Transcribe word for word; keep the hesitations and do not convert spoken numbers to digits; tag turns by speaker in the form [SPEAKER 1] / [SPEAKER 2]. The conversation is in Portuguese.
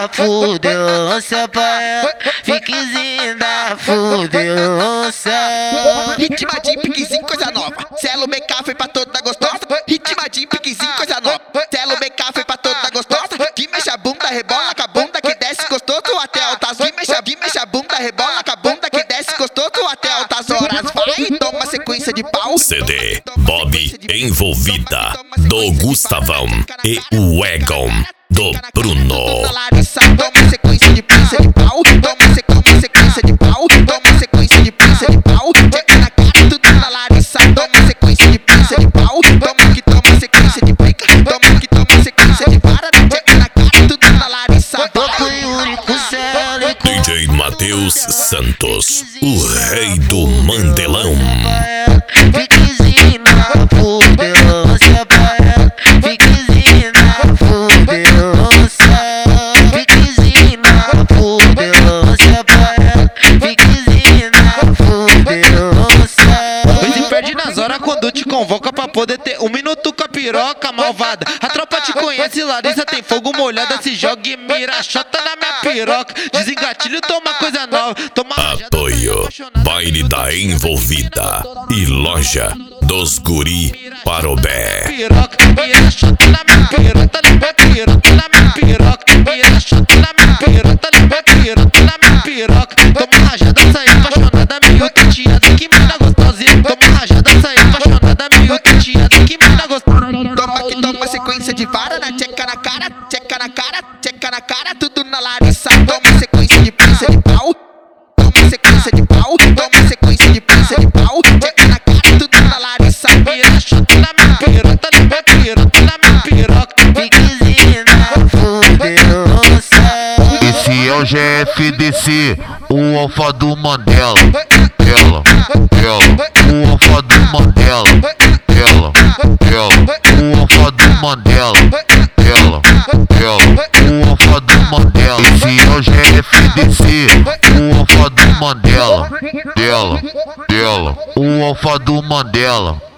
[SPEAKER 1] fudeu, sapaia. Piquezinha, fudeu, sapaia.
[SPEAKER 2] Ritmo de piquezinho, coisa nova. Celo B K foi pra toda gostosa. Ritmo de piquezinho, coisa nova. Celo B K foi pra toda gostosa. Que mexe a bunda, rebola com a bunda que desce gostoso até altas. Que mexe, que mexe a bunda, rebola com a bunda que desce gostoso até altas horas. Vai, toma sequência de pau.
[SPEAKER 3] C D Bob Envolvida do Gustavão e o Egon do Bruno.
[SPEAKER 2] Toma sequência de pinça de pau. Toma sequência de pau. Toma sequência de pinça de pau. Checa na cara, tudo na Larissa. Toma sequência de pinça de pau. Toma que toma sequência de pica. Toma que toma sequência de vara. Checa na cara, tudo na Larissa.
[SPEAKER 1] Tô com Yuri, com Celo e com
[SPEAKER 3] D J Matheus Santos, o rei do Mandelão.
[SPEAKER 1] Piquezinha, fudeu, sapaia. Piquezinha, fudeu, sapaia. Piquezinha, fudeu, sapaia. Piquezinha, fudeu, sapaia.
[SPEAKER 4] Pois se perde nas horas quando te convoca pra poder ter um minuto com a piroca malvada. A tropa te conhece, Larissa tem fogo molhada. Se joga e mira, chota na minha piroca. Desengatilho, toma coisa nova. Toma
[SPEAKER 3] Apoio Baile da Envolvida e Loja dos Guri Parobé.
[SPEAKER 4] piroca, mira, chota na minha piroca. Na minha piroca, na minha piroca. Mira, chota na minha piroca. Na minha piroca, na minha piroca. Toma rajada, saiu apaixonada. Meio tateada, que mina gostosa. Toma rajada, saiu apaixonada. Meio tateada, que mina gostosa.
[SPEAKER 2] Toma que toma sequência de vara, na checa na cara, checa na cara, checa na cara, tudo na Larissa. Toma sequência de pinça de pau. Toma sequência de pau. Toma sequência de pinça de pau. Checa na cara, tudo na Larissa.
[SPEAKER 4] Mira, chota na minha piroca. Na minha piroca, na minha piroca.
[SPEAKER 1] Piquezinha, fudeu, sapaia.
[SPEAKER 5] Esse é o G F D C, o alfa do Mandela. Ela, ela, o alfa do Mandela. Ela, ela, o alfa do Mandela. Ela, ela, o alfa do Mandela. Esse é o G F D C, o alfa do Mandela. Ela, ela, o alfa do Mandela.